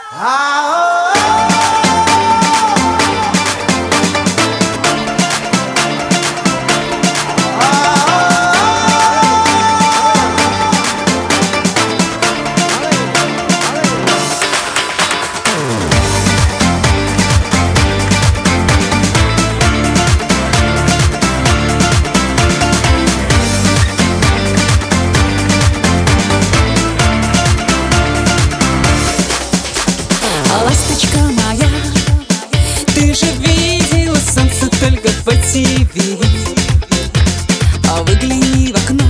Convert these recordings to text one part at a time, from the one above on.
Ласточка моя, ты же видела солнце только по ТВ. А выгляни в окно,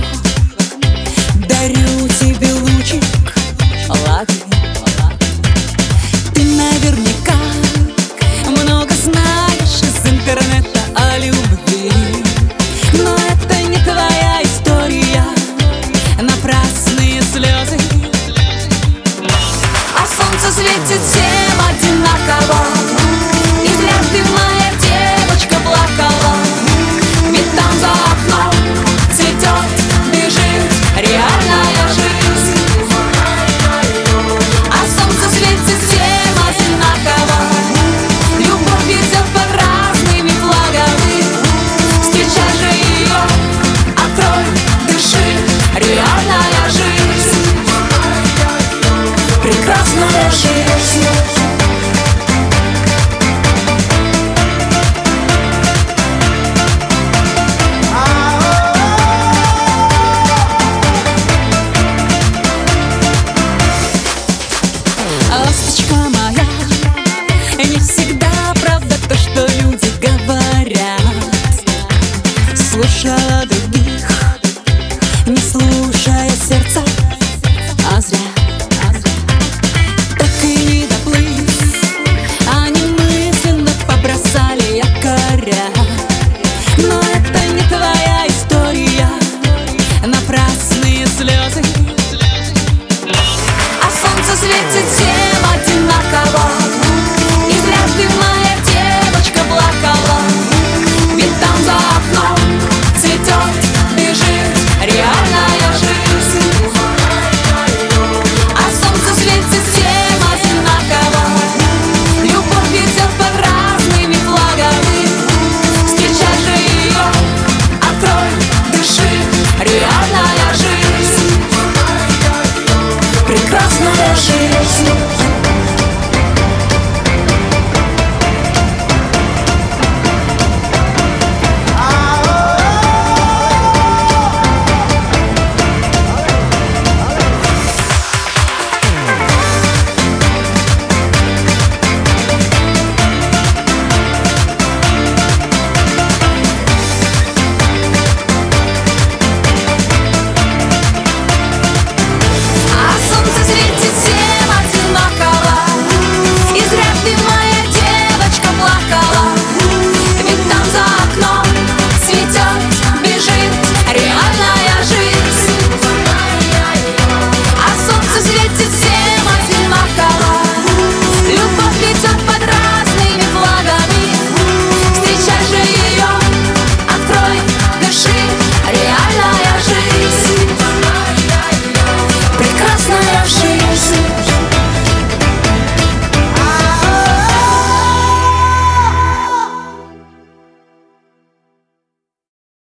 дарю тебе лучик, лови. Ты наверняка много знаешь из интернета о любви, но это не твоя история, напрасные слезы. А солнце светит всем одинаково, и зря ты, моя девочка, плакала. Ведь там за окном цветет, бежит реальная жизнь. А солнце светит всем одинаково, любовь идет под разными флагами. Встречай же ее, открой, дыши, реальная жизнь, прекрасная жизнь. Ласточка моя, не всегда правда то, что люди говорят. Слушала других, не слушая сердца, а зря. Так и не доплыть, они мысленно побросали якоря. Но это не твоя история, напрасные слезы. А солнце светит всем